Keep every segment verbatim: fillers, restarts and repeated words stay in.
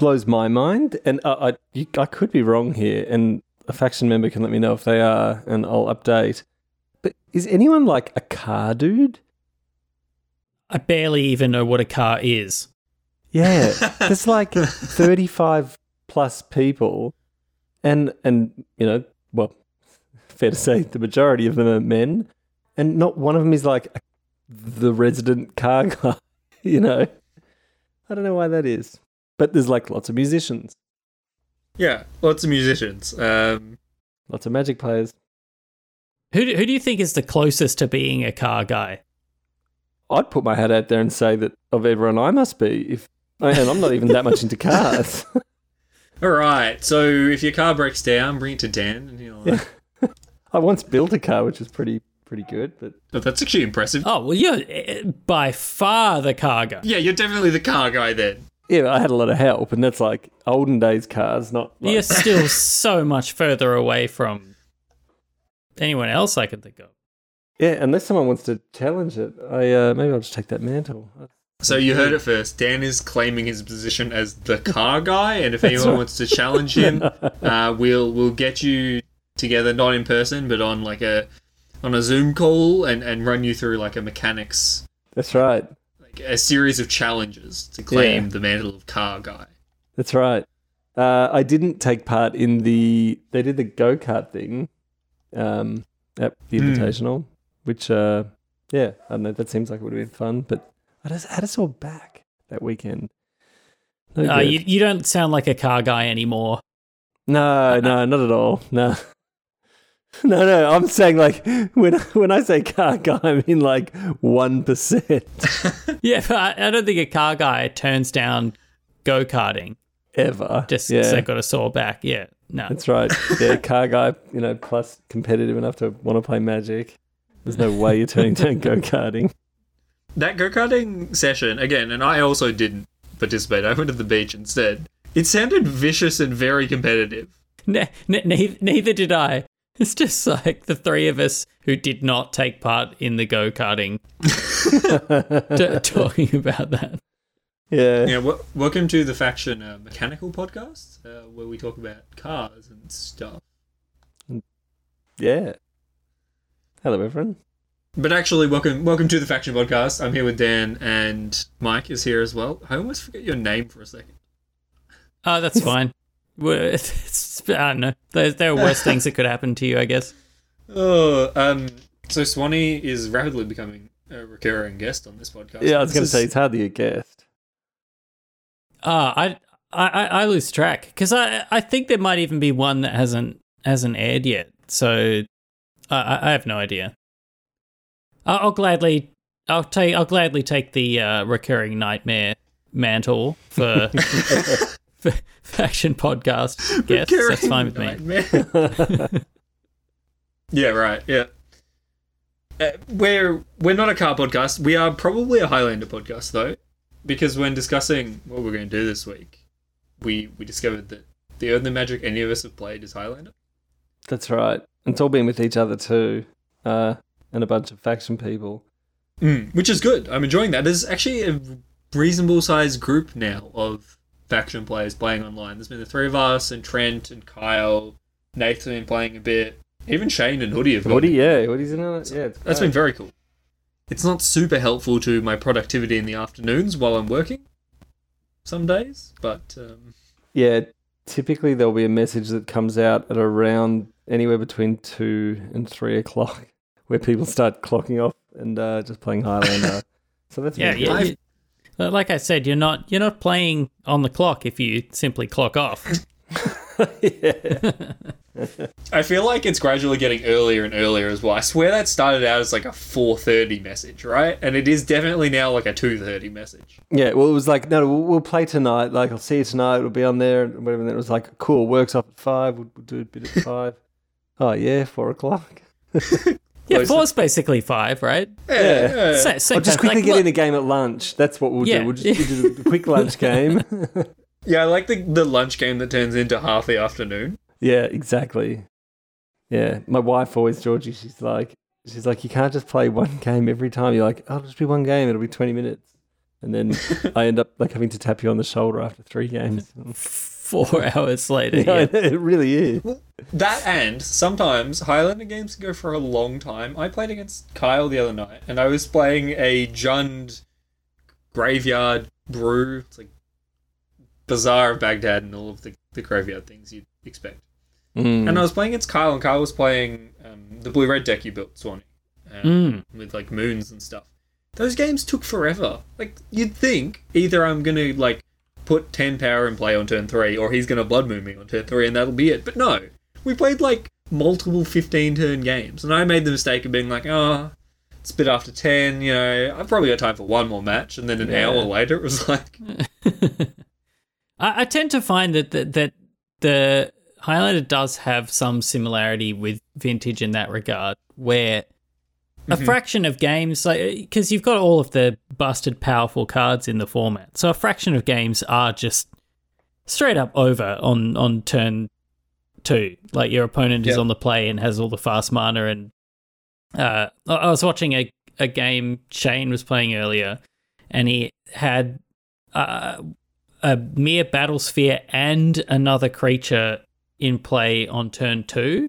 blows my mind, and I, I, you, I could be wrong here, and a faction member can let me know if they are, and I'll update. But is anyone like a car dude? I barely even know what a car is. Yeah, there's like thirty-five plus people, and and you know, well, fair to say the majority of them are men, and not one of them is like a, the resident car guy. You know, I don't know why that is, but there's like lots of musicians. Yeah, lots of musicians. Um, lots of Magic players. Who do, who do you think is the closest to being a car guy? I'd put my hat out there and say that of everyone I must be, if and I'm not even that much into cars. All right, so if your car breaks down, bring it to Dan. And he'll, uh... yeah. I once built a car, which was pretty pretty good, but oh, that's actually impressive. Oh well, you're by far the car guy. Yeah, you're definitely the car guy then. Yeah, I had a lot of help, and that's like olden days cars, not. Like... You're still so much further away from anyone else I can think of. Yeah, unless someone wants to challenge it, I uh, maybe I'll just take that mantle. So you heard it first. Dan is claiming his position as the car guy, and if anyone right. wants to challenge him, uh, we'll we'll get you together, not in person, but on like a on a Zoom call, and, and run you through like a mechanics. That's right. Like a series of challenges to claim yeah. the mantle of car guy. That's right. Uh, I didn't take part in the. They did the go-kart thing um, at the Invitational, mm. which uh, yeah, I don't know. That seems like it would have been fun, but. I just had us all back that weekend. No, uh, you, you don't sound like a car guy anymore. No, no, not at all. No. No, no, I'm saying like, when when I say car guy, I mean like one percent. Yeah, but I, I don't think a car guy turns down go-karting. Ever. Just because yeah. they've got a sore back. Yeah, no. That's right. Yeah, car guy, you know, plus competitive enough to want to play Magic. There's no way you're turning down go-karting. That go-karting session, again, and I also didn't participate, I went to the beach instead. It sounded vicious and very competitive. Ne- ne- neither, neither did I. It's just like the three of us who did not take part in the go-karting t- talking about that. Yeah. Yeah. W- welcome to the Faction uh, Mechanical Podcast, uh, where we talk about cars and stuff. Yeah. Hello, everyone. But actually, welcome welcome to the Faction Podcast. I'm here with Dan, and Mike is here as well. I almost forget your name for a second. Oh, that's fine. It's, I don't know. There, there are worse things that could happen to you, I guess. Oh, um, so Swanee is rapidly becoming a recurring guest on this podcast. Yeah, I was going to is... say, it's hardly a guest. Ah, uh, I, I, I lose track, because I, I think there might even be one that hasn't hasn't aired yet. So I, I have no idea. I'll gladly, I'll take, I'll gladly take the uh, recurring nightmare mantle for, for Faction Podcast guests. Recurring That's fine with nightmare. me. Yeah, right. Yeah, uh, we're we're not a car podcast. We are probably a Highlander podcast though, because when discussing what we're going to do this week, we we discovered that the only Magic any of us have played is Highlander. That's right. It's all been with each other too. Uh, and a bunch of faction people. Mm, which is good. I'm enjoying that. There's actually a reasonable sized group now of faction players playing online. There's been the three of us, and Trent, and Kyle. Nathan's been playing a bit. Even Shane and Hoodie have got Hoodie, yeah. Hoodie's in it. Yeah, that's been very cool. It's not super helpful to my productivity in the afternoons while I'm working some days, but... Um... Yeah, typically there'll be a message that comes out at around anywhere between two and three o'clock. Where people start clocking off and uh, just playing Highlander. So that's yeah, yeah. You, like I said, you're not you're not playing on the clock if you simply clock off. Yeah. I feel like it's gradually getting earlier and earlier as well. I swear that started out as like a four thirty message, right? And it is definitely now like a two thirty message. Yeah, well, it was like, no, we'll, we'll play tonight. Like, I'll see you tonight. It'll be on there. And whatever. And then it was like, cool, works off at five. We'll, we'll do a bit at five. Oh, yeah, four o'clock. Yeah, four's basically five, right? Yeah. yeah. yeah. So, so I'll just quickly like, get look, in a game at lunch. That's what we'll yeah. do. We'll just we'll do a quick lunch game. Yeah, I like the, the lunch game that turns into half the afternoon. Yeah, exactly. Yeah, my wife always, Georgie, she's like, she's like, you can't just play one game every time. You're like, oh, it'll just be one game. It'll be twenty minutes. and then I end up like having to tap you on the shoulder after three games. Four hours later. Yeah, Yeah. it really is. That, and sometimes Highlander games can go for a long time. I played against Kyle the other night, and I was playing a Jund graveyard brew. It's like Bazaar of Baghdad and all of the, the graveyard things you'd expect. Mm. And I was playing against Kyle, and Kyle was playing um, the blue-red deck you built, Swanee, um, Mm. with like moons and stuff. Those games took forever. Like, you'd think either I'm going to like put ten power in play on turn three, or he's going to Blood Moon me on turn three, and that'll be it. But no, we played like multiple fifteen-turn games, and I made the mistake of being like, oh, it's a bit after ten, you know, I've probably got time for one more match, and then an Yeah. hour later it was like... I, I tend to find that, that that the Highlander does have some similarity with Vintage in that regard, where a Mhm. fraction of games, like because you've got all of the busted powerful cards in the format, so a fraction of games are just straight up over on on turn two. Like your opponent is Yep. on the play and has all the fast mana, and uh, I I was watching a a game Shane was playing earlier, and he had uh, a mere battle sphere and another creature in play on turn two.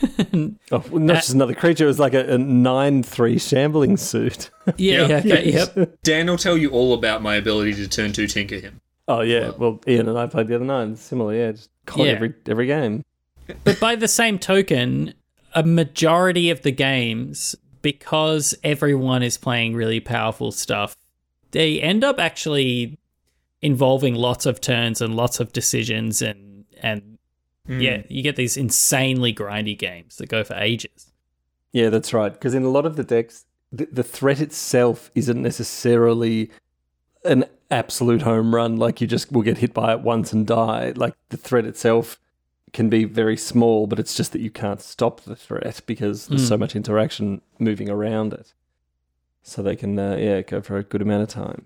Oh, well, not just another creature. It was like a, a nine three shambling suit. Yeah, Yeah. yeah, okay, yep. Dan will tell you all about my ability to turn two tinker him. Oh yeah. Well, Ian and I played the other night. and Similar, yeah. Just caught Yeah. every every game. But by the same token, a majority of the games, because everyone is playing really powerful stuff, they end up actually involving lots of turns and lots of decisions, and and Mm. yeah, you get these insanely grindy games that go for ages. Yeah, that's right. Because in a lot of the decks, the, the threat itself isn't necessarily an absolute home run. Like you just will get hit by it once and die. Like the threat itself can be very small, but it's just that you can't stop the threat because there's Mm. so much interaction moving around it. So they can, uh, yeah, go for a good amount of time.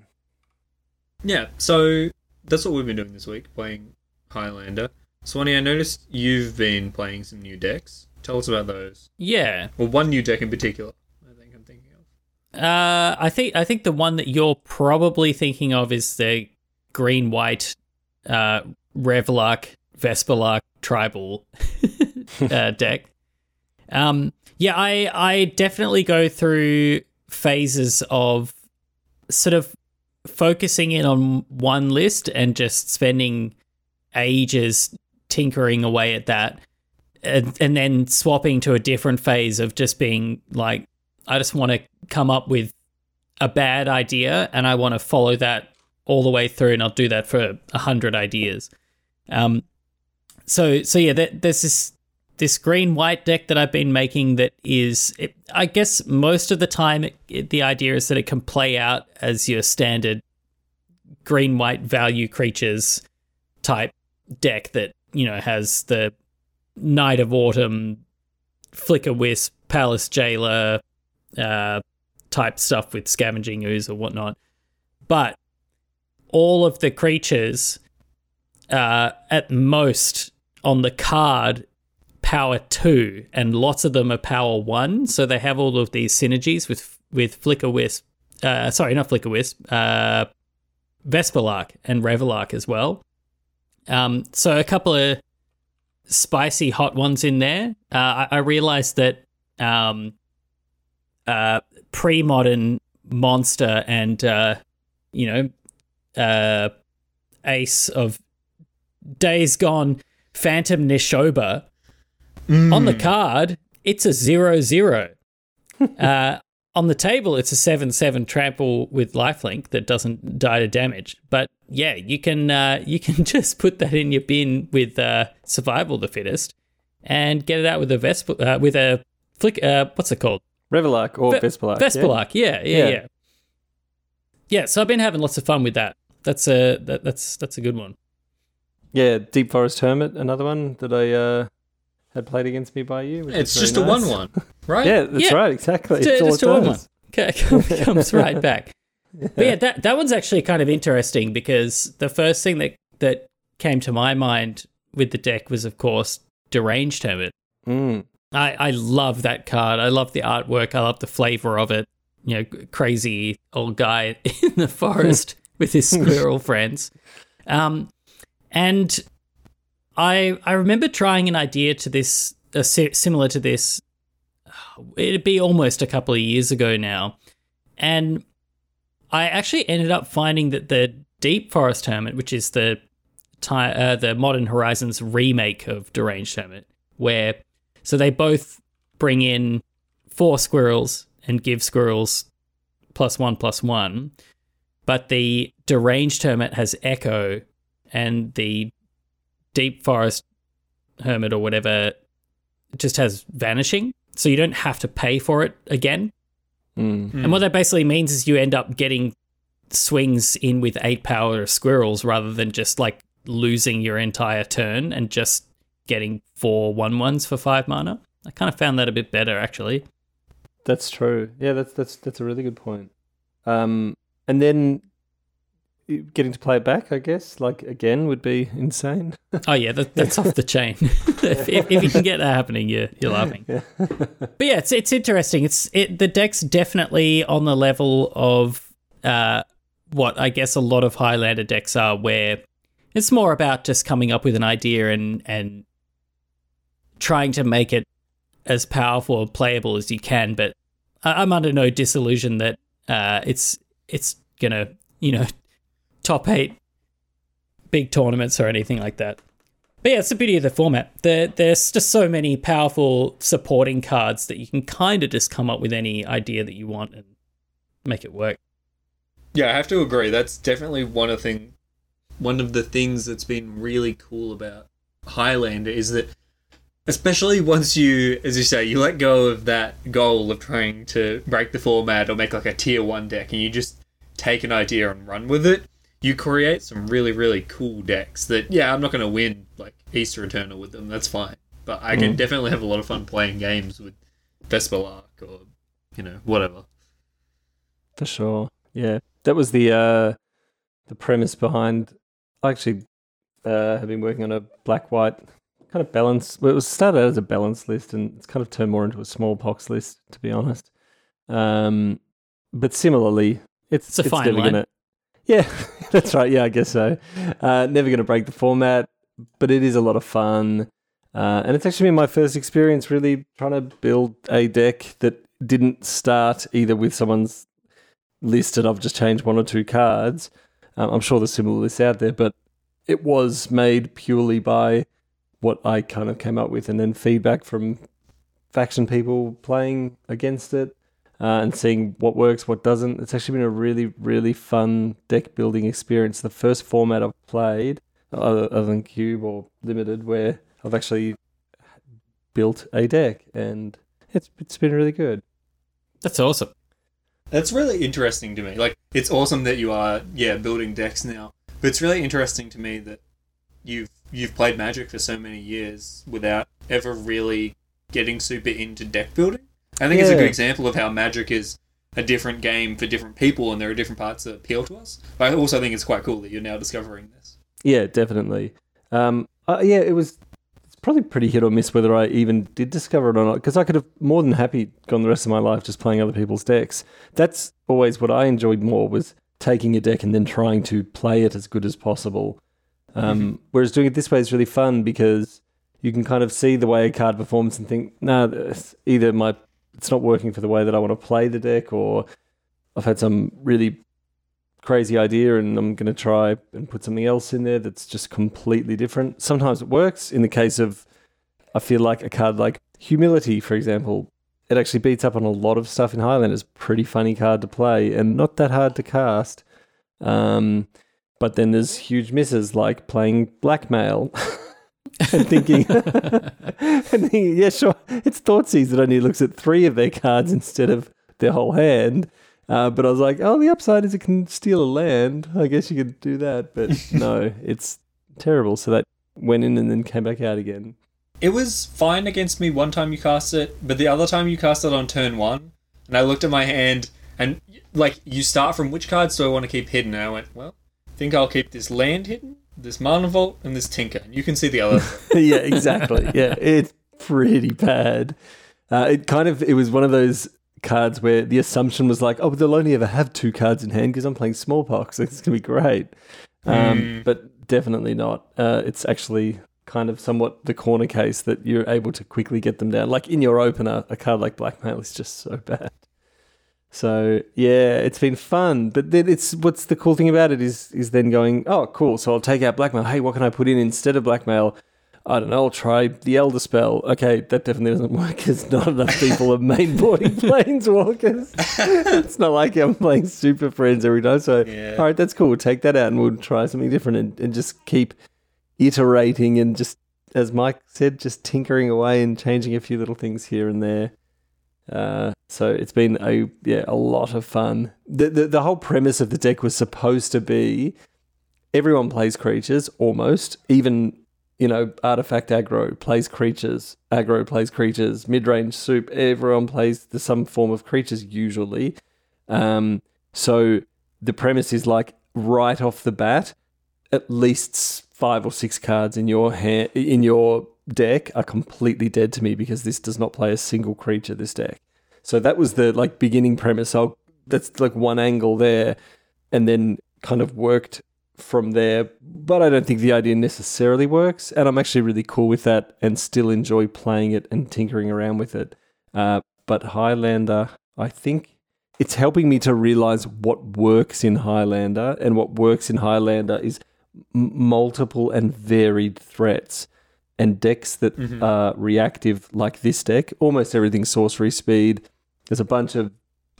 Yeah, so that's what we've been doing this week, playing Highlander. Swanee, I noticed you've been playing some new decks. Tell us about those. Yeah, Well, one new deck in particular, I think I'm thinking of. uh, I think I think the one that you're probably thinking of is the green white uh, Revlark Vesperlark tribal uh, deck. Um, yeah, I I definitely go through phases of sort of focusing in on one list and just spending ages tinkering away at that, and, and then swapping to a different phase of just being like, I just want to come up with a bad idea and I want to follow that all the way through, and I'll do that for a hundred ideas. Um, so so yeah, that, there's this this green white deck that I've been making that is, it, I guess most of the time it, it, the idea is that it can play out as your standard green white value creatures type deck that, you know, has the Knight of Autumn, Flicker Wisp, Palace Jailer uh, type stuff with Scavenging Ooze or whatnot. But all of the creatures, uh, at most on the card, power two, and lots of them are power one. So they have all of these synergies with with Flicker Wisp. Uh, sorry, not Flicker Wisp. Uh, Vesperlark and Revelark as well. Um, so a couple of spicy hot ones in there. Uh, I, I realized that um, uh, pre-modern monster and uh, you know uh, ace of Days Gone, Phantom Nishoba on the card, it's a zero zero. uh, on the table, it's a seven seven trample with lifelink that doesn't die to damage. But yeah, you can uh, you can just put that in your bin with uh, Survival the Fittest and get it out with a Vesp- uh, with a flick. Uh, what's it called? Revelark or Ve- Vesperlark. Vesperlark. Yeah. Yeah, yeah, Yeah. yeah. Yeah. So I've been having lots of fun with that. That's a that, that's that's a good one. Yeah. yeah, Deep Forest Hermit, another one that I uh, had played against me by you. which It's is just a very nice. one-one, right? Yeah, that's Yeah. right, exactly. Just, It's all just it a one does. one. Okay, comes right back. But yeah, that that one's actually kind of interesting because the first thing that that came to my mind with the deck was, of course, Deranged Hermit. Mm. I, I love that card. I love the artwork. I love the flavor of it. you know, crazy old guy in the forest with his squirrel friends. Um, and I I remember trying an idea to this, uh, similar to this. It'd be almost a couple of years ago now, and I actually ended up finding that the Deep Forest Hermit, which is the uh, the Modern Horizons remake of Deranged Hermit, where so they both bring in four squirrels and give squirrels plus one plus one, but the Deranged Hermit has Echo, and the Deep Forest Hermit or whatever just has Vanishing, so you don't have to pay for it again. Mm. And what that basically means is you end up getting swings in with eight power squirrels rather than just like losing your entire turn and just getting four one ones for five mana. I kind of found that a bit better, actually. That's true. Yeah, that's that's that's a really good point. Um, and then getting to play it back, I guess, like again, would be insane. Oh yeah, that, that's off the chain. if, if, if you can get that happening, you're you're laughing. Yeah. But yeah, it's it's interesting. It's it the deck's definitely on the level of uh, what I guess a lot of Highlander decks are, where it's more about just coming up with an idea and and trying to make it as powerful or playable as you can. But I, I'm under no disillusion that uh, it's it's gonna you know top eight big tournaments or anything like that. But yeah, it's the beauty of the format. There, there's just so many powerful supporting cards that you can kind of just come up with any idea that you want and make it work. Yeah, I have to agree. That's definitely one of thing, one of the things that's been really cool about Highlander is that, especially once you, as you say, you let go of that goal of trying to break the format or make like a tier one deck, and you just take an idea and run with it, you create some really, really cool decks that, yeah, I'm not going to win like Easter Eternal with them, that's fine. But I can mm. definitely have a lot of fun playing games with Vesperlark or, you know, whatever. For sure. Yeah. That was the uh, the premise behind, I actually uh, have been working on a black-white kind of balance. Well, it was started out as a balance list, and it's kind of turned more into a smallpox list, to be honest. Um, but similarly, it's, it's a it's fine never line. Gonna, yeah, that's right. Yeah, I guess so. Uh, never going to break the format, but it is a lot of fun. Uh, and it's actually been my first experience really trying to build a deck that didn't start either with someone's list and I've just changed one or two cards. Um, I'm sure there's similar lists out there, but it was made purely by what I kind of came up with and then feedback from faction people playing against it. Uh, and seeing what works, what doesn't. It's actually been a really, really fun deck building experience. The first format I've played, other, other than Cube or Limited, where I've actually built a deck, and it's it's been really good. That's awesome. That's really interesting to me. Like, it's awesome that you are, yeah, building decks now. But it's really interesting to me that you've you've played Magic for so many years without ever really getting super into deck building. I think yeah. it's a good example of how Magic is a different game for different people, and there are different parts that appeal to us. But I also think it's quite cool that you're now discovering this. Yeah, definitely. Um, uh, yeah, it was it's probably pretty hit or miss whether I even did discover it or not, because I could have more than happy gone the rest of my life just playing other people's decks. That's always what I enjoyed more, was taking a deck and then trying to play it as good as possible. Um, mm-hmm. Whereas doing it this way is really fun because you can kind of see the way a card performs and think, nah, either my it's not working for the way that I want to play the deck, or I've had some really crazy idea and I'm going to try and put something else in there that's just completely different. Sometimes it works. In the case of, I feel like a card like Humility, for example, it actually beats up on a lot of stuff in Highlander. It's a pretty funny card to play and not that hard to cast. Um, but then there's huge misses like playing Blackmail. and thinking, and thinking, yeah, sure, it's Thoughtseize that only looks at three of their cards instead of their whole hand. Uh, but I was like, oh, the upside is it can steal a land. I guess you could do that. But no, it's terrible. So that went in and then came back out again. It was fine against me one time you cast it, but the other time you cast it on turn one, and I looked at my hand, and like, you start from which cards do I want to keep hidden? And I went, well, I think I'll keep this land hidden, this Mana Vault, and this Tinker. And you can see the other. Yeah, exactly. Yeah, it's pretty bad. Uh, it kind of, it was one of those cards where the assumption was like, oh, but they'll only ever have two cards in hand because I'm playing Smallpox. It's going to be great. Um, Mm. But definitely not. Uh, it's actually kind of somewhat the corner case that you're able to quickly get them down. Like in your opener, a card like Blackmail is just so bad. So yeah, it's been fun. But then it's what's the cool thing about it is is then going, oh, cool. So I'll take out Blackmail. Hey, what can I put in instead of Blackmail? I don't know. I'll try the Elder Spell. Okay, that definitely doesn't work because not enough people are mainboarding Planeswalkers. It's not like I'm playing Super Friends every time. So Yeah. all right, that's cool. We'll take that out and we'll try something different and, and just keep iterating and just, as Mike said, just tinkering away and changing a few little things here and there. Uh, so it's been a yeah a lot of fun. The, the the whole premise of the deck was supposed to be everyone plays creatures almost, even you know artifact aggro plays creatures, aggro plays creatures, mid range soup. Everyone plays the, some form of creatures usually. Um, so the premise is like right off the bat, at least five or six cards in your hand in your deck are completely dead to me because this does not play a single creature, this deck. So that was the like beginning premise. I'll, that's like one angle there, and then kind of worked from there. But I don't think the idea necessarily works, and I'm actually really cool with that and still enjoy playing it and tinkering around with it. Uh, but Highlander, I think it's helping me to realize what works in Highlander, and what works in Highlander is m- multiple and varied threats. And decks that Mm-hmm. are reactive, like this deck, almost everything's sorcery speed. There's a bunch of,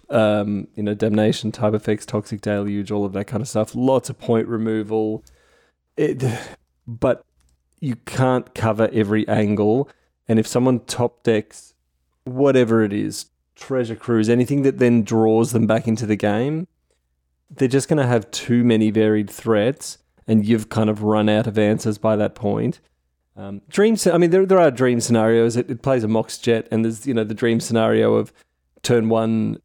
um, you know, damnation type effects, toxic deluge, all of that kind of stuff. Lots of point removal. It, but you can't cover every angle. And if someone top decks whatever it is, Treasure Cruise, anything that then draws them back into the game, they're just going to have too many varied threats, and you've kind of run out of answers by that point. Um, dream, I mean, there there are dream scenarios. It, it plays a Mox Jet, and there's you know the dream scenario of turn one,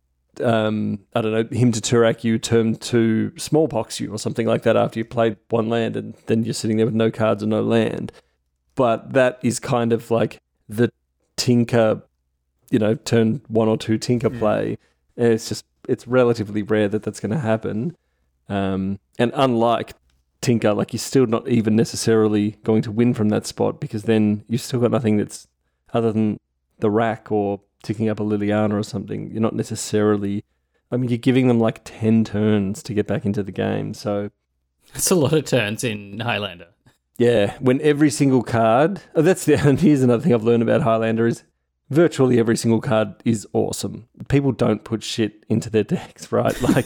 um, I don't know, him to Turak you, turn two Smallpox you, or something like that. After you played one land, and then you're sitting there with no cards and no land. But that is kind of like the Tinker, you know, turn one or two Tinker Mm. play. And it's just it's relatively rare that that's going to happen. Um, and unlike Tinker, like you're still not even necessarily going to win from that spot because then you've still got nothing that's other than the rack or ticking up a Liliana or something. You're not necessarily, I mean, you're giving them like ten turns to get back into the game. So That's a lot of turns in Highlander. yeah, when every single card, oh, that's the, and here's another thing I've learned about Highlander is virtually every single card is awesome. People don't put shit into their decks, right? Like,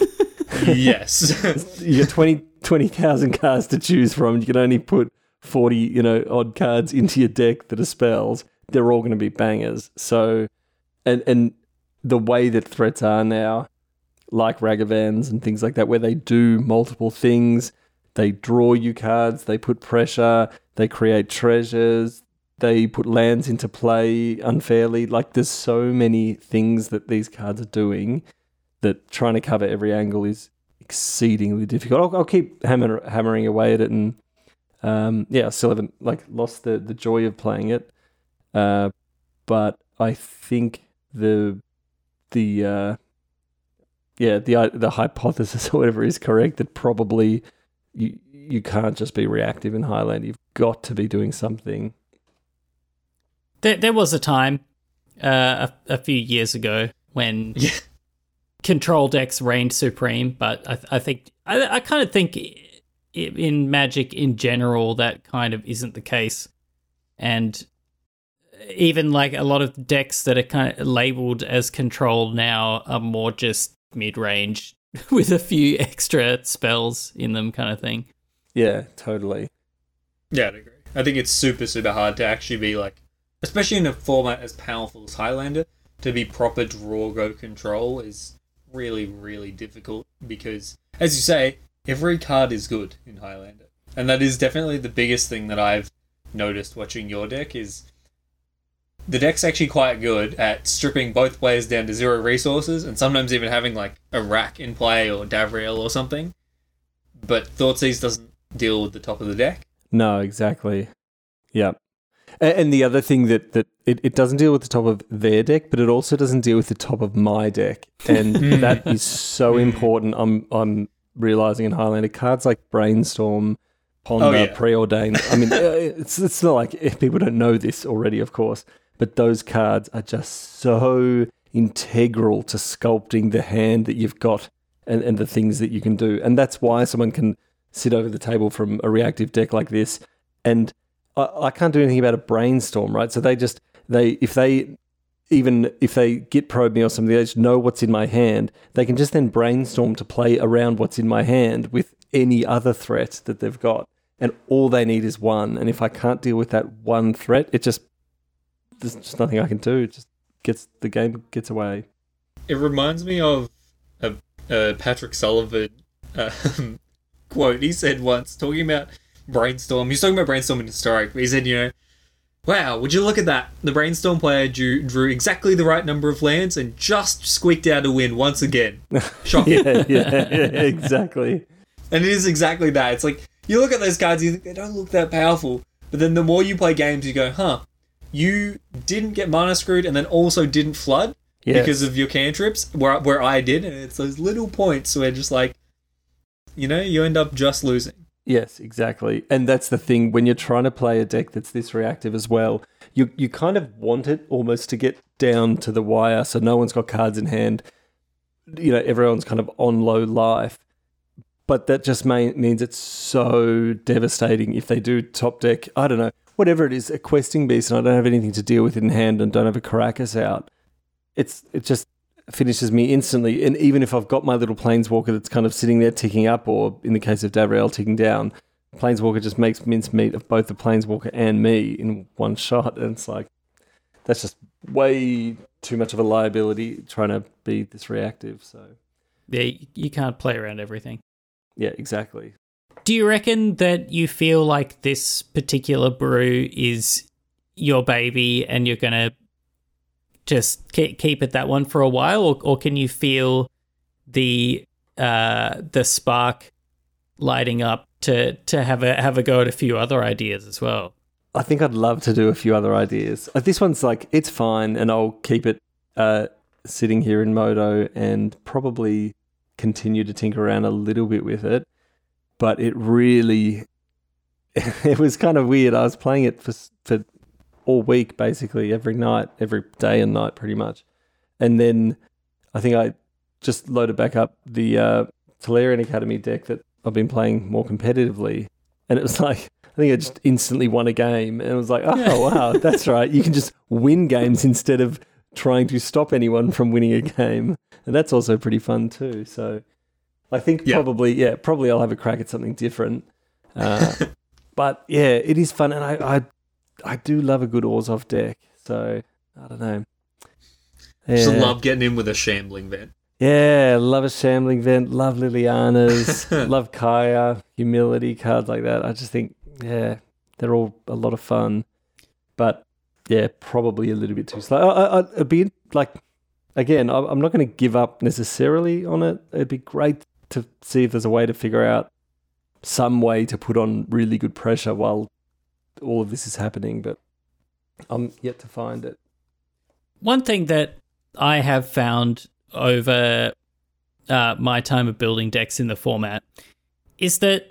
Yes. you got twenty twenty thousand cards to choose from. You can only put forty, you know, odd cards into your deck that are spells. They're all going to be bangers. So, and and the way that threats are now, like Ragavans and things like that, where they do multiple things, they draw you cards, they put pressure, they create treasures, they put lands into play unfairly. Like, there's so many things that these cards are doing that trying to cover every angle is exceedingly difficult. I'll, I'll keep hammer, hammering away at it, and um, yeah, I still haven't like lost the, the joy of playing it. Uh, but I think the the uh, yeah the the hypothesis or whatever is correct that probably you you can't just be reactive in Highlander. You've got to be doing something. There, there was a time uh, a, a few years ago when Yeah. control decks reigned supreme, but I, I think I, I kind of think i- in Magic in general that kind of isn't the case, and even like a lot of decks that are kind of labeled as control now are more just mid-range with a few extra spells in them, kind of thing. Yeah, totally. Yeah, I'd agree. I think it's super, super hard to actually be like, especially in a format as powerful as Highlander, to be proper draw go control is really, really difficult because, as you say, every card is good in Highlander. And that is definitely the biggest thing that I've noticed watching your deck is the deck's actually quite good at stripping both players down to zero resources and sometimes even having like a rack in play or Davriel or something. But Thoughtseize doesn't deal with the top of the deck. No, exactly. Yeah. And, and the other thing that, that it, it doesn't deal with the top of their deck, but it also doesn't deal with the top of my deck. And that is so important. I'm I'm realizing in Highlander cards like Brainstorm, Ponder, Oh, yeah. Preordain. I mean, it's it's not like people don't know this already, of course, but those cards are just so integral to sculpting the hand that you've got and, and the things that you can do. And that's why someone can sit over the table from a reactive deck like this. And I, I can't do anything about a Brainstorm, right? So they just, they if they, even if they git probe me or something, they just know what's in my hand. They can just then brainstorm to play around what's in my hand with any other threat that they've got. And all they need is one. And if I can't deal with that one threat, it just, there's just nothing I can do. It just gets, the game gets away. It reminds me of a, a Patrick Sullivan um, quote. He said once, talking about Brainstorm, he's talking about Brainstorm in Historic, but he said, you know, wow, would you look at that? The Brainstorm player drew, drew exactly the right number of lands and just squeaked out a win once again. Shocking. yeah, yeah, yeah, exactly. And it is exactly that. It's like, you look at those cards, you think they don't look that powerful, but then the more you play games, you go, huh, you didn't get mana screwed and then also didn't flood Yes. because of your cantrips, where, where I did, and it's those little points where just like, you know, you end up just losing. Yes, exactly. And that's the thing, when you're trying to play a deck that's this reactive as well, you you kind of want it almost to get down to the wire so no one's got cards in hand. You know, everyone's kind of on low life. But that just may, means it's so devastating if they do top deck, I don't know, whatever it is, a questing beast, and I don't have anything to deal with in hand and don't have a Caracas out. It's It just finishes me instantly. And even if I've got my little Planeswalker that's kind of sitting there ticking up, or in the case of Davriel, ticking down, Planeswalker just makes mincemeat of both the Planeswalker and me in one shot. And it's like, that's just way too much of a liability trying to be this reactive. So Yeah, you can't play around everything. yeah, exactly. Do you reckon that you feel like this particular brew is your baby and you're going to just ke- keep it that one for a while, or, or can you feel the uh, the spark lighting up to to have a have a go at a few other ideas as well? I think I'd love to do a few other ideas. Uh, This one's like, it's fine, and I'll keep it uh, sitting here in Modo and probably continue to tinker around a little bit with it. But it really, it was kind of weird. I was playing it for for all week, basically, every night, every day and night, pretty much. And then I think I just loaded back up the uh, Tolarian Academy deck that I've been playing more competitively. And it was like, I think I just instantly won a game. And it was like, oh, wow, that's right. You can just win games instead of trying to stop anyone from winning a game. And that's also pretty fun too. So I think Yeah. probably, yeah, probably I'll have a crack at something different. Uh, but yeah, it is fun. And I, I I do love a good Orzhov deck, so I don't know. Yeah. Just love getting in with a shambling vent. Yeah, love a Shambling Vent, love Liliana's, love Kaya, Humility, cards like that. I just think, yeah, they're all a lot of fun. But yeah, probably a little bit too slow. I, I, it'd be like, again, I- I'm not going to give up necessarily on it. It'd be great to see if there's a way to figure out some way to put on really good pressure while all of this is happening, but I'm yet to find it. One thing that I have found over uh, my time of building decks in the format is that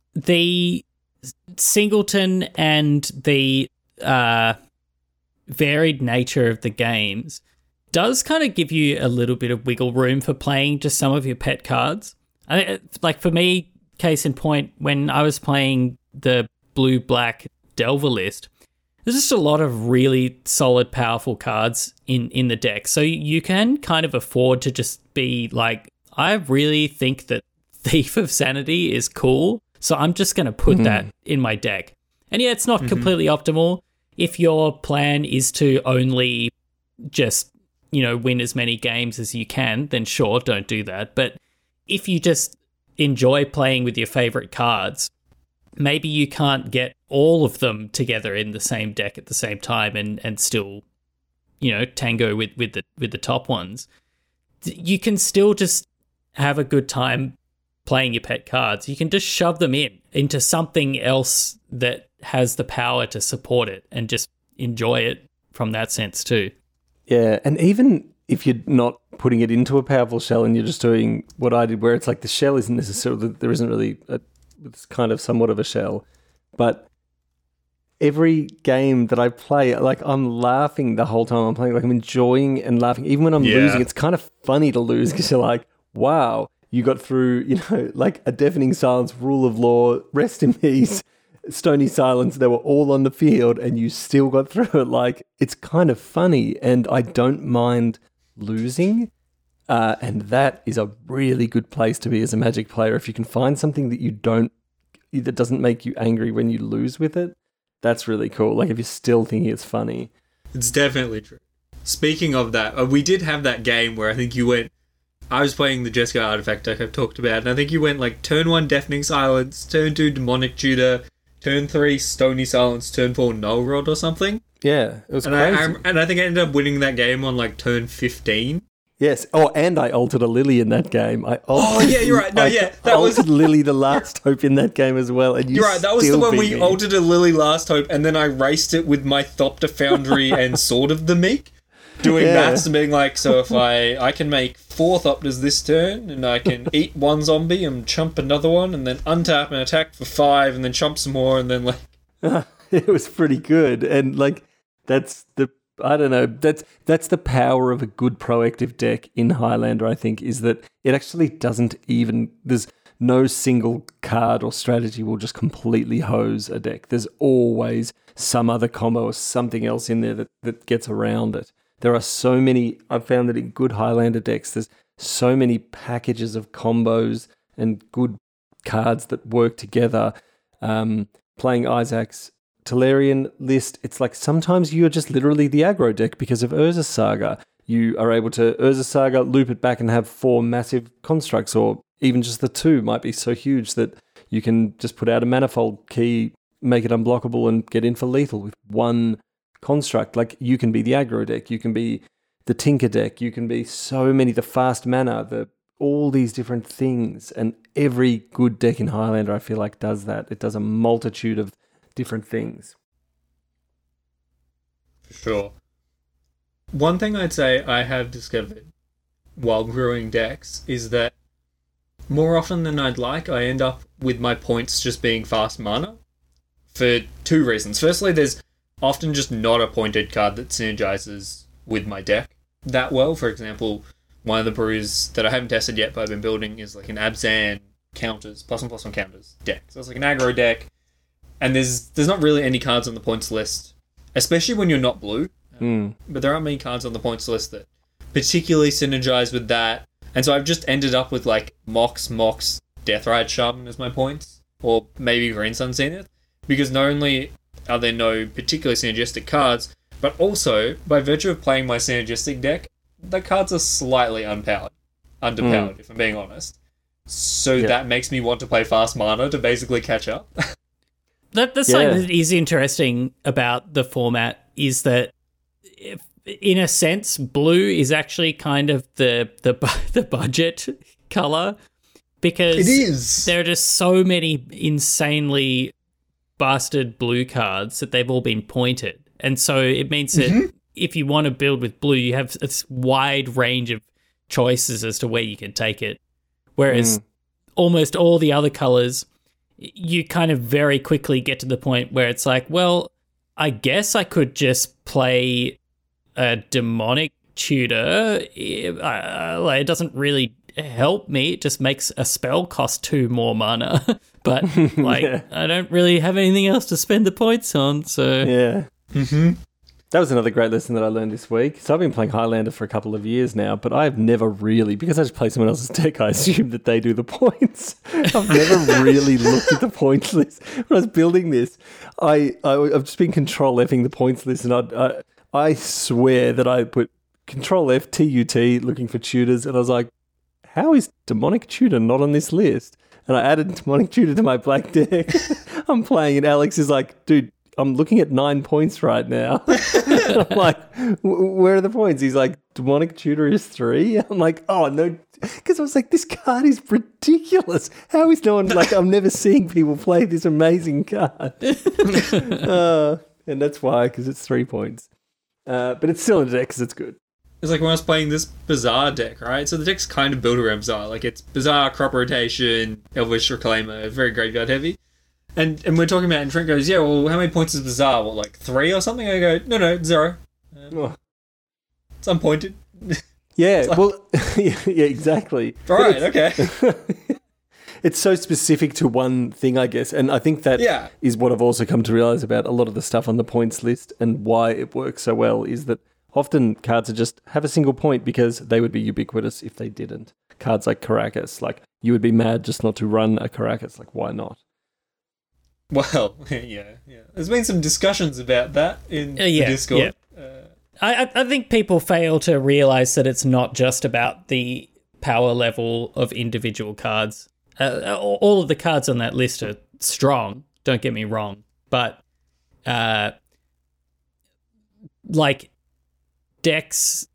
the singleton and the uh, varied nature of the games does kind of give you a little bit of wiggle room for playing just some of your pet cards. I, like for me, case in point, when I was playing the blue-black Delver list, there's just a lot of really solid, powerful cards in, in the deck. So you can kind of afford to just be like, I really think that Thief of Sanity is cool, so I'm just going to put Mm-hmm. that in my deck. And yeah, it's not completely optimal. If your plan is to only just, you know, win as many games as you can, then sure, don't do that. But if you just enjoy playing with your favorite cards, maybe you can't get all of them together in the same deck at the same time and, and still, you know, tango with, with the with the top ones. You can still just have a good time playing your pet cards. You can just shove them in into something else that has the power to support it and just enjoy it from that sense too. Yeah, and even if you're not putting it into a powerful shell and you're just doing what I did, where it's like the shell isn't necessarily, there isn't really, a, it's kind of somewhat of a shell, but every game that I play, like I'm laughing the whole time I'm playing, like I'm enjoying and laughing. Even when I'm Yeah. losing, it's kind of funny to lose because you're like, wow, you got through, you know, like a deafening silence, rule of law, rest in peace, stony silence. They were all on the field and you still got through it. Like it's kind of funny and I don't mind losing. Uh, and that is a really good place to be as a Magic player. If you can find something that you don't, that doesn't make you angry when you lose with it, that's really cool. Like if you're still thinking it's funny. It's definitely true. Speaking of that, uh, we did have that game where I think you went, I was playing the Jessica Artifact deck I've talked about, and I think you went like turn one Deafening Silence, turn two Demonic Tutor, turn three Stony Silence, turn four Null Rod or something. Yeah, it was And crazy. I, I and I think I ended up winning that game on like turn fifteen. Yes. Oh, and I altered a Lily in that game. I Oh, altered, yeah, you're right. No, I yeah, that was- altered Lily the last hope in that game as well. And you You're right, that was the still one beat where you me. altered a Lily Last Hope, and then I raced it with my Thopter Foundry and Sword of the Meek, doing Yeah. maths and being like, so if I I can make four Thopters this turn, and I can eat one zombie and chump another one, and then untap and attack for five, and then chump some more, and then like... It was pretty good, and like that's the I don't know that's that's the power of a good proactive deck in Highlander. I think is that it actually doesn't even there's no single card or strategy will just completely hose a deck. There's always some other combo or something else in there that, that gets around it. There are so many. I've found that in good Highlander decks, there's so many packages of combos and good cards that work together. Um, playing Isaac's Tolarian list, it's like sometimes you're just literally the aggro deck because of Urza Saga. You are able to Urza Saga, loop it back and have four massive constructs, or even just the two might be so huge that you can just put out a manifold key, make it unblockable and get in for lethal with one construct. Like you can be the aggro deck, you can be the Tinker deck, you can be so many, the fast mana, the all these different things. And every good deck in Highlander, I feel like, does that. It does a multitude of different things. For sure. One thing I'd say I have discovered while brewing decks is that more often than I'd like, I end up with my points just being fast mana for two reasons. Firstly, there's often just not a pointed card that synergizes with my deck that well. For example, one of the brews that I haven't tested yet but I've been building is like an Abzan counters, plus one plus one counters deck. So it's like an aggro deck, and there's there's not really any cards on the points list, especially when you're not blue. Mm. But there aren't many cards on the points list that particularly synergize with that. And so I've just ended up with like Mox, Mox, Deathrite Shaman as my points, or maybe Green Sun Zenith, because not only are there no particularly synergistic cards, but also, by virtue of playing my synergistic deck, the cards are slightly unpowered. Underpowered, mm. if I'm being honest. So yeah. that makes me want to play fast mana to basically catch up. that, that's yeah. something that is interesting about the format, is that if, in a sense, blue is actually kind of the the, the budget color, because it is. There are just so many insanely bastard blue cards that they've all been pointed. And so it means that mm-hmm. if you want to build with blue, you have this wide range of choices as to where you can take it. Whereas mm. almost all the other colors, you kind of very quickly get to the point where it's like, well, I guess I could just play a Demonic Tutor. Uh, like, it doesn't really help me. It just makes a spell cost two more mana. But like, yeah. I don't really have anything else to spend the points on. So yeah. Mm-hmm. That was another great lesson that I learned this week. So I've been playing Highlander for a couple of years now, but I've never really, because I just play someone else's deck, I assume that they do the points. I've never really looked at the points list. When I was building this, I, I, I've just been control-Fing the points list, and I, I, I swear that I put control-F, T U T, looking for tutors, and I was like, how is Demonic Tutor not on this list? And I added Demonic Tutor to my black deck. I'm playing, and Alex is like, dude, I'm looking at nine points right now. I'm like, where are the points? He's like, Demonic Tutor is three? I'm like, oh, no. Because I was like, this card is ridiculous. How is no one, like, I'm never seeing people play this amazing card. uh, and that's why, because it's three points. Uh, but it's still in the deck because it's good. It's like when I was playing this Bazaar deck, right? So the deck's kind of built around Bazaar. Like, it's Bazaar, Crop Rotation, Elvish Reclaimer, very graveyard heavy. And and we're talking about, and Trent goes, yeah, well, how many points is Bazaar? What, like three or something? I go, no, no, zero. Um, Oh. It's unpointed. Yeah, like- well, yeah, yeah, exactly. Right, But it's- okay. It's so specific to one thing, I guess. And I think that is Yeah. what I've also come to realize about a lot of the stuff on the points list and why it works so well is that often cards are just have a single point because they would be ubiquitous if they didn't. Cards like Caracas, like you would be mad just not to run a Caracas. Like, why not? Well, yeah, yeah. There's been some discussions about that in Uh, yeah, the Discord. yeah. Uh, I, I I think people fail to realize that it's not just about the power level of individual cards. Uh, all of the cards on that list are strong, don't get me wrong, but uh, like decks,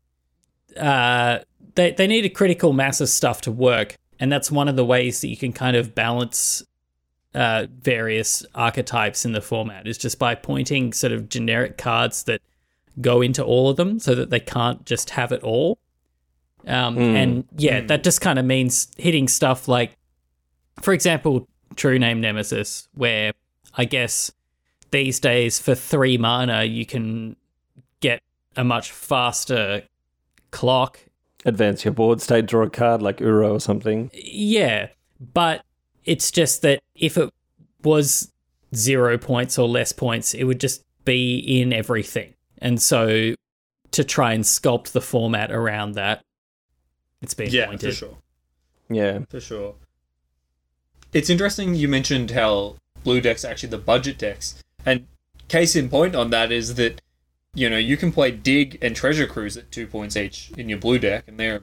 uh, they they need a critical mass of stuff to work, and that's one of the ways that you can kind of balance uh, various archetypes in the format is just by pointing sort of generic cards that go into all of them so that they can't just have it all. Um, Mm. And yeah, Mm. that just kind of means hitting stuff like, for example, True Name Nemesis, where I guess these days for three mana you can get a much faster clock. Advance your board state, draw a card like Uro or something. Yeah, but it's just that if it was zero points or less points, it would just be in everything. And so to try and sculpt the format around that, it's been yeah, pointed. for sure. Yeah. For sure. It's interesting you mentioned how blue decks are actually the budget decks. And case in point on that is that, you know, you can play Dig and Treasure Cruise at two points each in your blue deck, and they're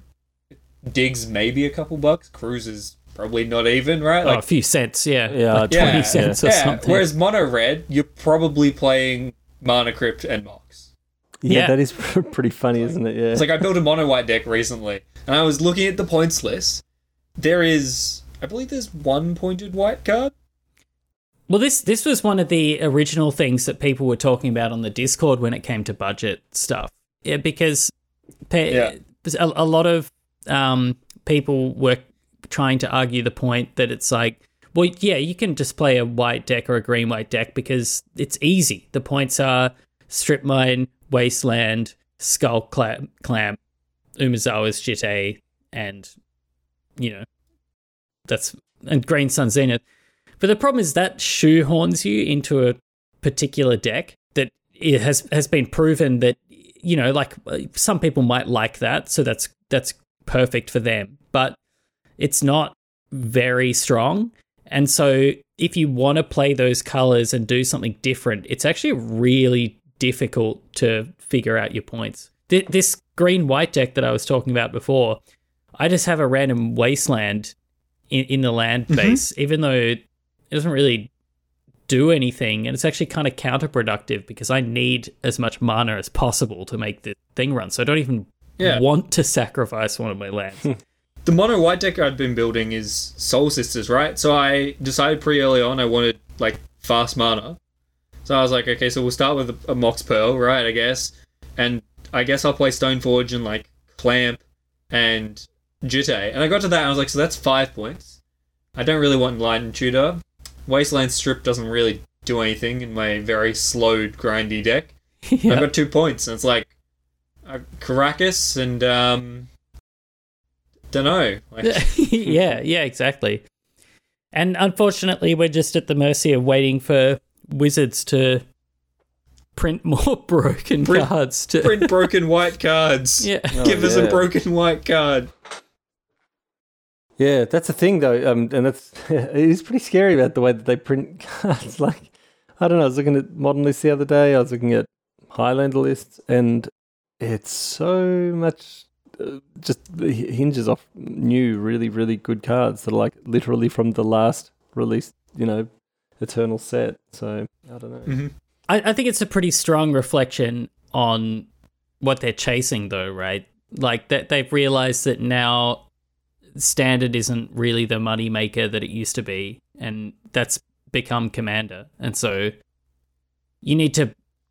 Dig's maybe a couple bucks, Cruise is probably not even, right? Oh, a few cents, yeah. Yeah, Like yeah, twenty cents or yeah. something. Whereas mono red, you're probably playing Mana Crypt and Mox. Yeah, Yeah. that is pretty funny, isn't it? Yeah. It's like I built a mono white deck recently, and I was looking at the points list. There is, I believe there's one pointed white card. Well, this this was one of the original things that people were talking about on the Discord when it came to budget stuff. Yeah, because pe- Yeah. a, a lot of um, people were trying to argue the point that it's like, well, yeah, you can just play a white deck or a green white deck because it's easy. The points are Strip Mine, Wasteland, Skull Clam, Clamp, Umezawa's Jitte, and, you know, that's, and Green Sun Zenith. But the problem is that shoehorns you into a particular deck that it has has been proven that, you know, like some people might like that, so that's that's perfect for them. But it's not very strong. And so if you want to play those colors and do something different, it's actually really difficult to figure out your points. Th- this green-white deck that I was talking about before, I just have a random Wasteland in, in the land base, mm-hmm. even though it doesn't really do anything, and it's actually kind of counterproductive because I need as much mana as possible to make the thing run, so I don't even Yeah. want to sacrifice one of my lands. The mono white deck I'd been building is Soul Sisters, right? So I decided pretty early on I wanted, like, fast mana. So I was like, okay, so we'll start with a, a Mox Pearl, right, I guess. And I guess I'll play Stoneforge and, like, Clamp and Jitte. And I got to that and I was like, so that's five points. I don't really want Enlightened Tutor. Wasteland Strip doesn't really do anything in my very slowed, grindy deck. Yeah. I've got two points, and it's like uh, Caracas and um, don't know. Like, yeah, yeah, exactly. And unfortunately, we're just at the mercy of waiting for Wizards to print more broken Print- cards. To print broken white cards. yeah, Give Oh, us yeah. a broken white card. Yeah, that's the thing though, um, and that's it is pretty scary about the way that they print cards. Like, I don't know. I was looking at Modern lists the other day. I was looking at Highlander lists, and it's so much uh, just h- hinges off new, really, really good cards that are like literally from the last released, you know, Eternal set. So I don't know. Mm-hmm. I, I think it's a pretty strong reflection on what they're chasing, though, right? Like that they've realized that now Standard isn't really the money maker that it used to be, and that's become Commander. And so you need to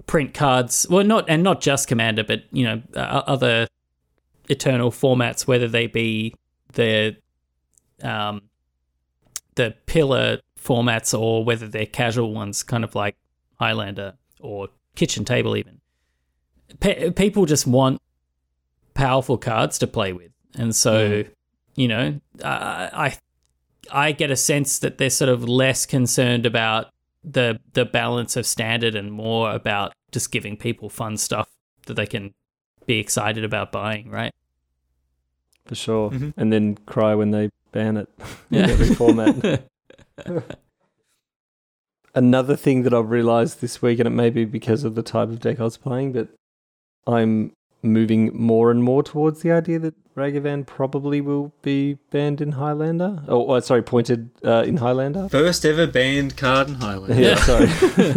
print cards. Well, not and not just Commander, but you know, uh, other Eternal formats, whether they be the um, the pillar formats or whether they're casual ones, kind of like Highlander or Kitchen Table even. Pe- people just want powerful cards to play with. And so, mm. you know, uh, I I get a sense that they're sort of less concerned about the the balance of standard and more about just giving people fun stuff that they can be excited about buying, right? For sure. Mm-hmm. And then cry when they ban it in Yeah. every format. Another thing that I've realised this week, and it may be because of the type of deck I was playing, but I'm moving more and more towards the idea that Ragavan probably will be banned in Highlander. Oh, oh sorry, pointed uh, in Highlander. First ever banned card in Highlander. Yeah, sorry.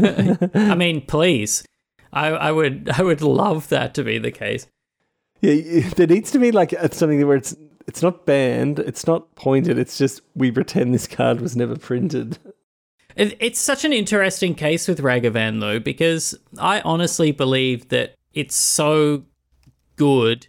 I mean, please. I, I would I would love that to be the case. Yeah, there needs to be like something where it's it's not banned, it's not pointed, it's just we pretend this card was never printed. It, it's such an interesting case with Ragavan, though, because I honestly believe that it's so good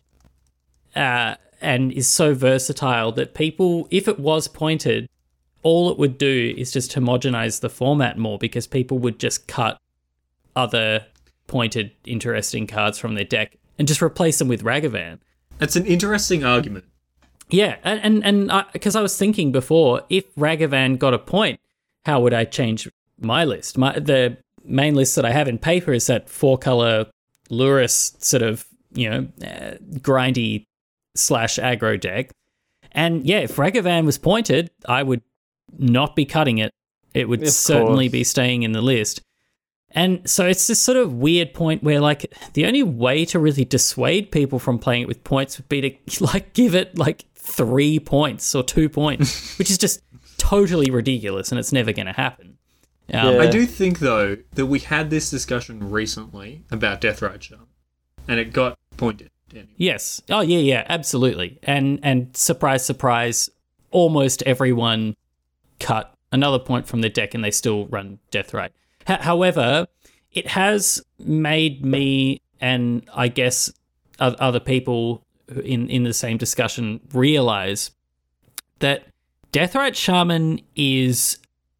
uh, and is so versatile that people, if it was pointed, all it would do is just homogenize the format more because people would just cut other pointed, interesting cards from their deck and just replace them with Ragavan. It's an interesting argument. Yeah, and and because I, I was thinking before, if Ragavan got a point, how would I change my list? My the main list that I have in paper is that four color Lurrus sort of, you know, uh, grindy slash aggro deck. And yeah, if Ragavan was pointed, I would not be cutting it. It would Of certainly course. be staying in the list. And so it's this sort of weird point where, like, the only way to really dissuade people from playing it with points would be to, like, give it, like, three points or two points, which is just totally ridiculous and it's never going to happen. Um, Yeah. I do think, though, that we had this discussion recently about Deathrite Shaman, and it got pointed. Anyway. Yes. Oh, yeah, yeah, absolutely. And, and surprise, surprise, almost everyone cut another point from the deck and they still run Deathrite. H- however, it has made me and I guess other people in, in the same discussion realize that Deathrite Shaman is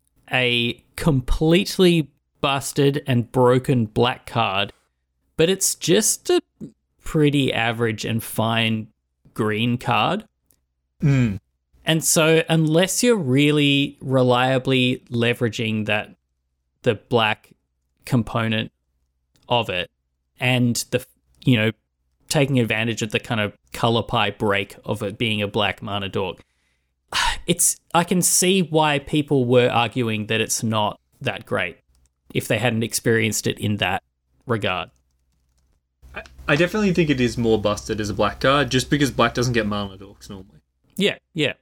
a completely busted and broken black card, but it's just a pretty average and fine green card. Mm. And so unless you're really reliably leveraging that the black component of it and the, you know, taking advantage of the kind of color pie break of it being a black mana dork, it's I can see why people were arguing that it's not that great if they hadn't experienced it in that regard. I, I definitely think it is more busted as a black card, just because black doesn't get mana dorks normally. Yeah, yeah.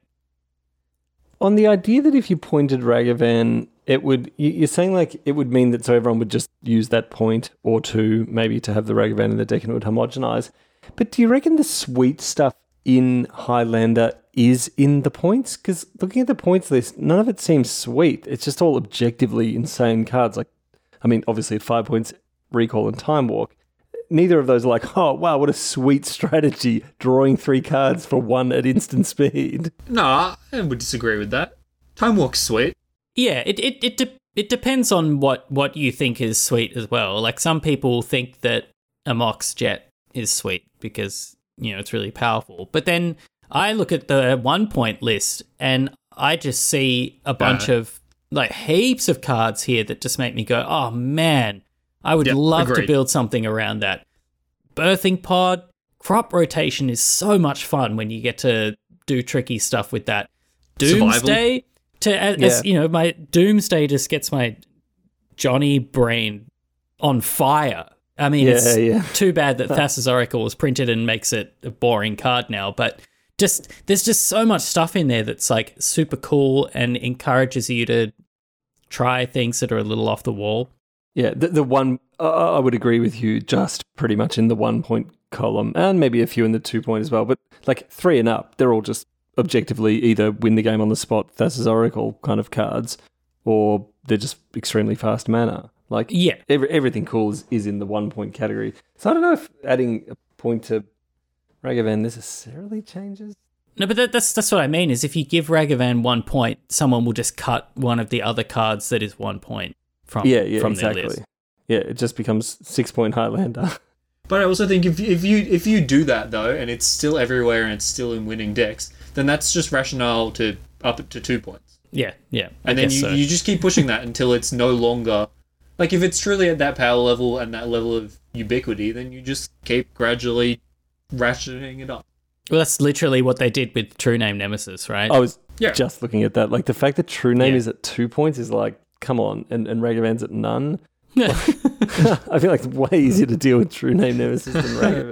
On the idea that if you pointed Ragavan, it would, you- you're saying like it would mean that so everyone would just use that point or two, maybe to have the Ragavan in the deck and it would homogenize. But do you reckon the sweet stuff in Highlander is in the points? Because looking at the points list, none of it seems sweet. It's just all objectively insane cards. Like, I mean, obviously at five points, Recall and Time Walk. Neither of those are like, oh, wow, what a sweet strategy, drawing three cards for one at instant speed. No, I would disagree with that. Time Walk's sweet. Yeah, it it it, de- it depends on what, what you think is sweet as well. Like some people think that a Mox Jet is sweet because, you know, it's really powerful. But then I look at the one point list and I just see a bunch Uh. of like heaps of cards here that just make me go, oh man, I would Yep, love agreed. to build something around that. Birthing Pod, Crop Rotation is so much fun when you get to do tricky stuff with that. Survival. Doomsday, to as, as Yeah. you know, my Doomsday just gets my Johnny brain on fire. I mean, Yeah, it's yeah. too bad that Thassa's Oracle was printed and makes it a boring card now, but just there's just so much stuff in there that's like super cool and encourages you to try things that are a little off the wall. Yeah, the, the one, uh, I would agree with you just pretty much in the one point column and maybe a few in the two point as well. But like three and up, they're all just objectively either win the game on the spot, Thassa's Oracle kind of cards, or they're just extremely fast mana. Like, Yeah. every, everything cool is, is in the one point category. So I don't know if adding a point to Ragavan necessarily changes. No, but that, that's that's what I mean, is if you give Ragavan one point, someone will just cut one of the other cards that is one point from, Yeah, yeah, from exactly. their list. Yeah, it just becomes six point Highlander. But I also think if if you if you do that though, and it's still everywhere and it's still in winning decks, then that's just rationale to up it to two points. Yeah, yeah. I And then guess you, so. you just keep pushing that until it's no longer like if it's truly at that power level and that level of ubiquity, then you just keep gradually rationing it up. Well, that's literally what they did with True Name Nemesis, right? I was Yeah. just looking at that. Like, the fact that True Name Yeah. is at two points is like, come on, and, and Ragavan's at none. I feel like it's way easier to deal with True Name Nemesis than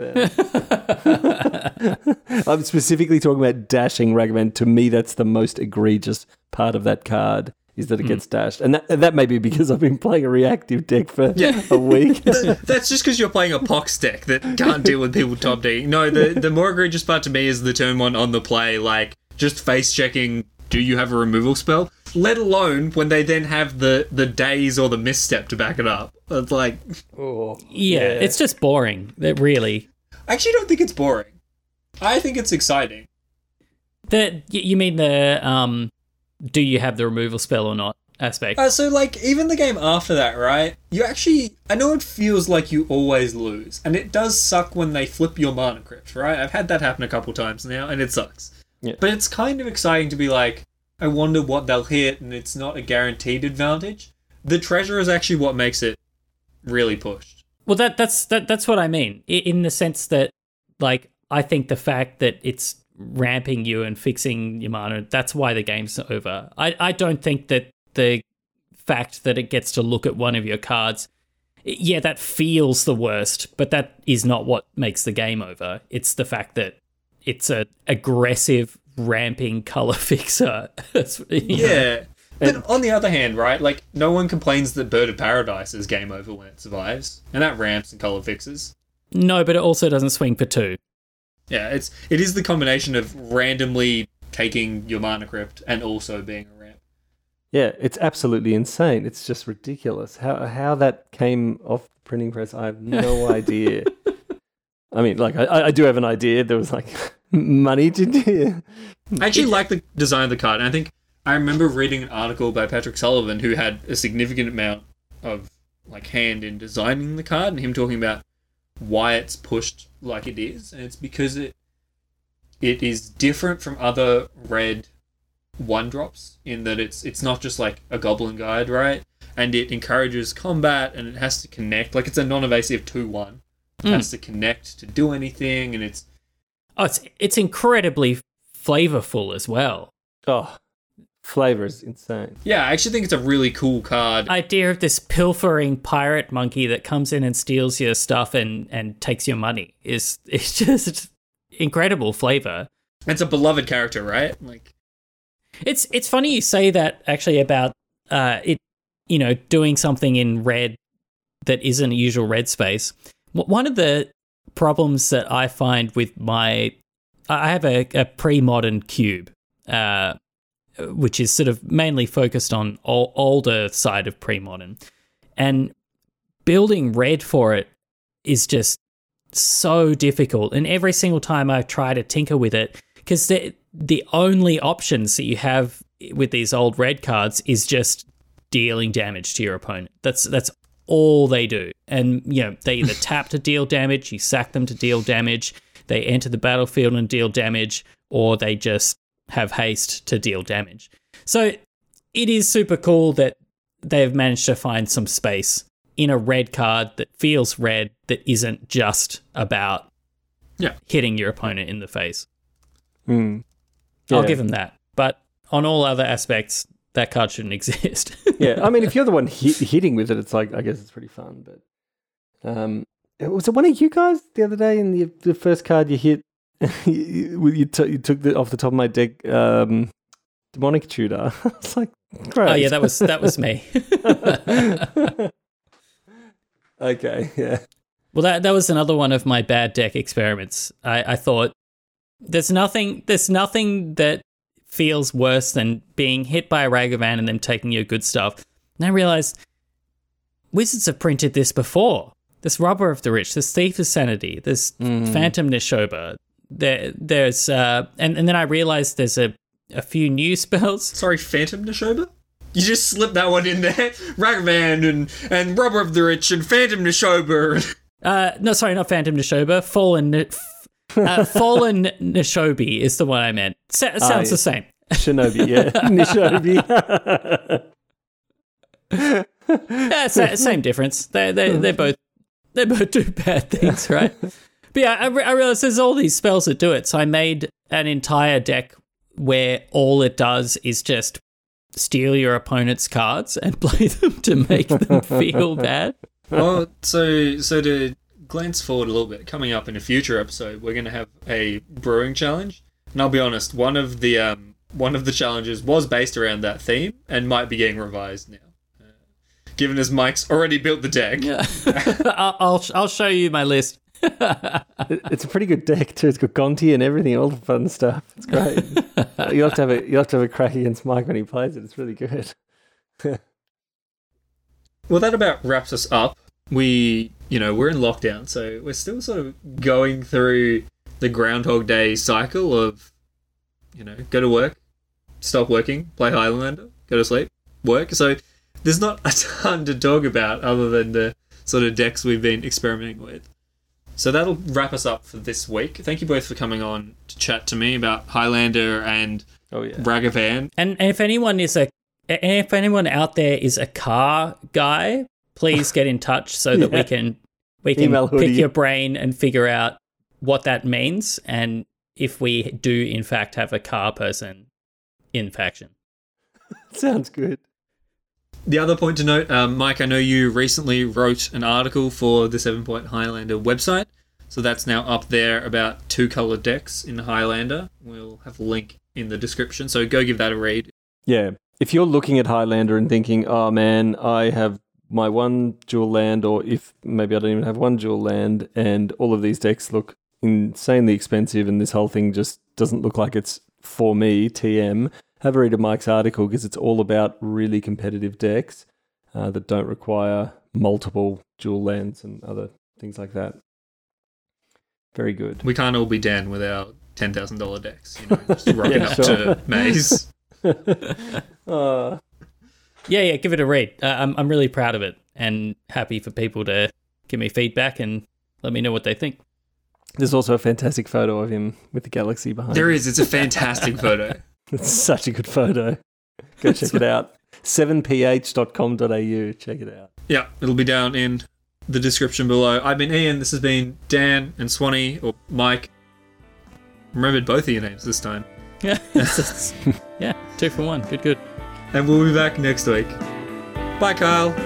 Ragavan. I'm specifically talking about dashing Ragavan. To me, that's the most egregious part of that card, is that it gets dashed. And that, and that may be because I've been playing a reactive deck for Yeah. a week. That's just because you're playing a Pox deck that can't deal with people top decking. No, the the more egregious part to me is the turn one on the play, like just face checking. Do you have a removal spell? Let alone when they then have the the daze or the misstep to back it up. It's like Oh, yeah, it's just boring. That really. I actually don't think it's boring. I think it's exciting. The y- you mean the um, do you have the removal spell or not aspect? Uh, so, like, even the game after that, right? You actually... I know it feels like you always lose, and it does suck when they flip your mana crypt, right? I've had that happen a couple times now, and it sucks. Yeah. But it's kind of exciting to be like, I wonder what they'll hit, and it's not a guaranteed advantage. The treasure is actually what makes it really pushed. Well, that that's that that's what I mean, I- in the sense that, like, I think the fact that it's ramping you and fixing your mana, that's why the game's over. I, I don't think that the fact that it gets to look at one of your cards, yeah, that feels the worst, but that is not what makes the game over. It's the fact that it's a aggressive ramping color fixer. That's- you know. Yeah. But on the other hand, right, like, no one complains that Bird of Paradise is game over when it survives, and that ramps and color fixes. No, but it also doesn't swing for two. Yeah, it's it is the combination of randomly taking your mana crypt and also being a ramp. yeah, it's absolutely insane. It's just ridiculous. How how that came off the printing press, I have no idea. I mean, like, I, I do have an idea. There was, like, money to do. I actually like the design of the card, and I think I remember reading an article by Patrick Sullivan who had a significant amount of, like, hand in designing the card, and him talking about why it's pushed like it is, and it's because it it is different from other red one drops in that it's it's not just like a goblin guide, right? And it encourages combat, and it has to connect. Like, it's a non-evasive two one. It has to connect to do anything, and it's Oh, it's it's incredibly flavorful as well. Oh, flavor is insane. yeah. I actually think it's a really cool card. Idea of this pilfering pirate monkey that comes in and steals your stuff and, and takes your money is it's just incredible flavor. It's a beloved character, right? Like, It's it's funny you say that actually about uh it, you know, doing something in red that isn't a usual red space. W- One of the problems that I find with my, I have a, a pre-modern cube, uh, which is sort of mainly focused on o- older side of pre-modern, and building red for it is just so difficult. And every single time I try to tinker with it, because the the only options that you have with these old red cards is just dealing damage to your opponent. That's that's all they do. And, you know, they either tap to deal damage, you sack them to deal damage, they enter the battlefield and deal damage, or they just have haste to deal damage. So it is super cool that they've managed to find some space in a red card that feels red, that isn't just about yeah. hitting your opponent in the face. Mm. I'll Yeah. give them that. But on all other aspects, that card shouldn't exist. Yeah, I mean, if you're the one hit, hitting with it, it's like, I guess it's pretty fun. But um, was it one of you guys the other day in the, the first card you hit? you you, t- you took the off the top of my deck, um, Demonic Tutor. It's like, great. Oh yeah, that was that was me. Okay, yeah. Well, that that was another one of my bad deck experiments. I, I thought there's nothing there's nothing that feels worse than being hit by a Ragavan and them taking your good stuff. And I realized Wizards have printed this before. There's Robber of the Rich, there's Thief of Sanity, there's Mm. Phantom Neshoba. There, there's uh, and and then I realized there's a a few new spells. Sorry, Phantom Neshoba? You just slipped that one in there. Ragavan and, and Robber of the Rich and Phantom Neshoba. Uh, no, sorry, not Phantom Neshoba. Fallen, f- uh, Fallen Neshobi is the one I meant. Sa- sounds Ah, yeah. the same. Shinobi, yeah. Nishobi. Yeah, sa- same difference. They they they both they both do bad things, right? But yeah, I, re- I realized there's all these spells that do it. So I made an entire deck where all it does is just steal your opponent's cards and play them to make them feel bad. Well, so so to glance forward a little bit, coming up in a future episode, we're going to have a brewing challenge. And I'll be honest, one of the um, one of the challenges was based around that theme and might be getting revised now. Uh, given as Mike's already built the deck. Yeah. I'll, I'll I'll show you my list. It- It's a pretty good deck too. It's got Gonti and everything, all the fun stuff. It's great. You'll have to have a you'll have to have a crack against Mike when he plays it. It's really good. Well, that about wraps us up. We, you know, we're in lockdown, so we're still sort of going through the Groundhog Day cycle of, you know, go to work, stop working, play Highlander, go to sleep, work. So there's not a ton to talk about other than the sort of decks we've been experimenting with. So that'll wrap us up for this week. Thank you both for coming on to chat to me about Highlander and Oh yeah. Ragavan. And, and if anyone is a if anyone out there is a car guy, please get in touch so that Yeah. we can we can Email pick Hoodie. your brain and figure out what that means and if we do in fact have a car person in faction. Sounds good. The other point to note, um, Mike, I know you recently wrote an article for the Seven Point Highlander website, so that's now up there about two coloured decks in Highlander. We'll have a link in the description, so go give that a read. Yeah. If you're looking at Highlander and thinking, oh man, I have my one dual land, or if maybe I don't even have one dual land, and all of these decks look insanely expensive and this whole thing just doesn't look like it's for me, T M, have a read of Mike's article because it's all about really competitive decks uh, that don't require multiple dual lands and other things like that. Very good. We can't all be Dan with our ten thousand dollars decks, you know, just rocking Yeah, up sure. to Maze. Uh, Yeah, yeah, give it a read. Uh, I'm I'm really proud of it and happy for people to give me feedback and let me know what they think. there's also a fantastic photo of him with the galaxy behind There him. is, it's a fantastic photo. It's such a good photo. Go check it out. seven p h dot com dot a u. Check it out. Yeah, it'll be down in the description below. I've been Ian, this has been Dan and Swanee, or Mike. Remembered both of your names this time. Yeah, it's just- yeah, two for one. Good, good. And we'll be back next week. Bye, Kyle.